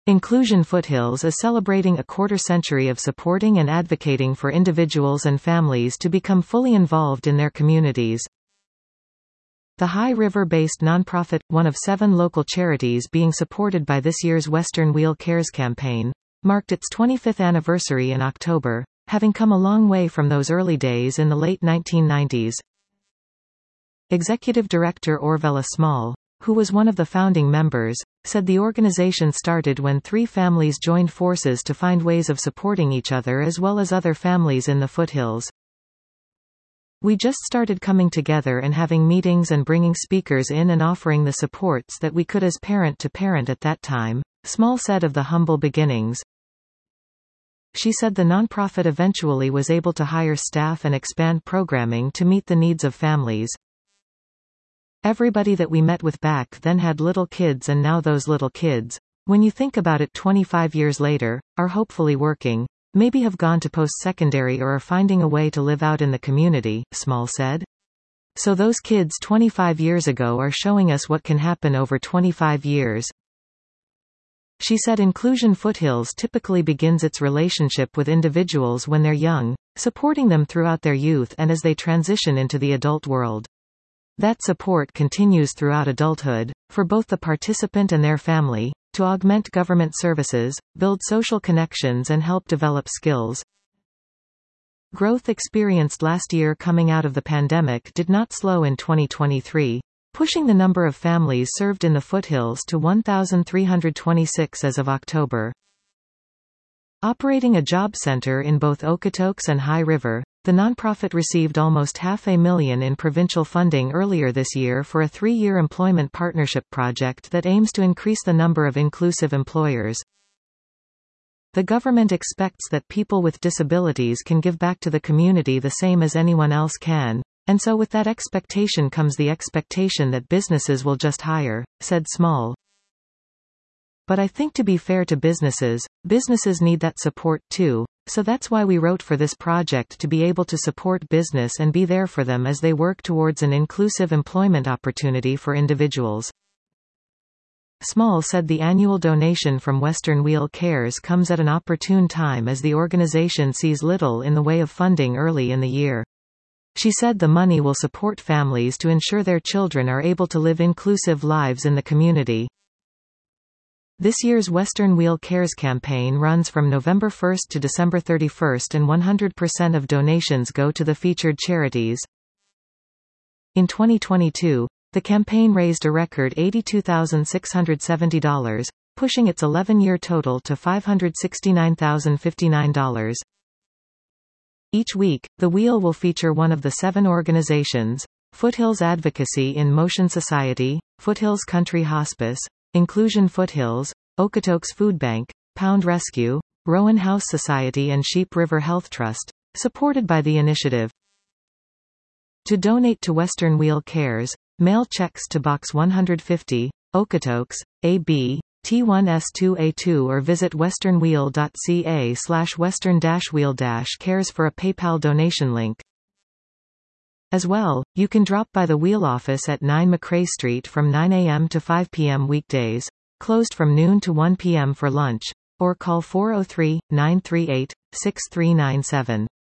Inclusion Foothills is celebrating a quarter-century of supporting and advocating for individuals and families to become fully involved in their communities. The High River-based nonprofit, one of 7 local charities being supported by this year's Western Wheel Cares campaign, marked its 25th anniversary in October, having come a long way from those early days in the late 1990s. Executive Director Orvella Small, who was one of the founding members, said the organization started when 3 families joined forces to find ways of supporting each other as well as other families in the foothills. We just started coming together and having meetings and bringing speakers in and offering the supports that we could as parent to parent at that time, Small said of the humble beginnings. She said the nonprofit eventually was able to hire staff and expand programming to meet the needs of families. Everybody that we met with back then had little kids, and now those little kids, when you think about it 25 years later, are hopefully working, maybe have gone to post-secondary or are finding a way to live out in the community, Small said. So those kids 25 years ago are showing us what can happen over 25 years. She said Inclusion Foothills typically begins its relationship with individuals when they're young, supporting them throughout their youth and as they transition into the adult world. That support continues throughout adulthood, for both the participant and their family, to augment government services, build social connections and help develop skills. Growth experienced last year coming out of the pandemic did not slow in 2023, pushing the number of families served in the foothills to 1,326 as of October. Operating a job center in both Okotoks and High River, the nonprofit received almost $500,000 in provincial funding earlier this year for a 3-year employment partnership project that aims to increase the number of inclusive employers. The government expects that people with disabilities can give back to the community the same as anyone else can, and so with that expectation comes the expectation that businesses will just hire, said Small. But I think to be fair to businesses need that support too. So that's why we wrote for this project, to be able to support business and be there for them as they work towards an inclusive employment opportunity for individuals. Small said the annual donation from Western Wheel Cares comes at an opportune time as the organization sees little in the way of funding early in the year. She said the money will support families to ensure their children are able to live inclusive lives in the community. This year's Western Wheel Cares campaign runs from November 1 to December 31 and 100% of donations go to the featured charities. In 2022, the campaign raised a record $82,670, pushing its 11-year total to $569,059. Each week, the wheel will feature one of the 7 organizations: Foothills Advocacy in Motion Society, Foothills Country Hospice, Inclusion Foothills, Okotoks Food Bank, Pound Rescue, Rowan House Society and Sheep River Health Trust, supported by the initiative. To donate to Western Wheel Cares, mail checks to Box 150, Okotoks, AB, T1S2A2 or visit westernwheel.ca/western-wheel-cares for a PayPal donation link. As well, you can drop by the wheel office at 9 McRae Street from 9 a.m. to 5 p.m. weekdays, closed from noon to 1 p.m. for lunch, or call 403-938-6397.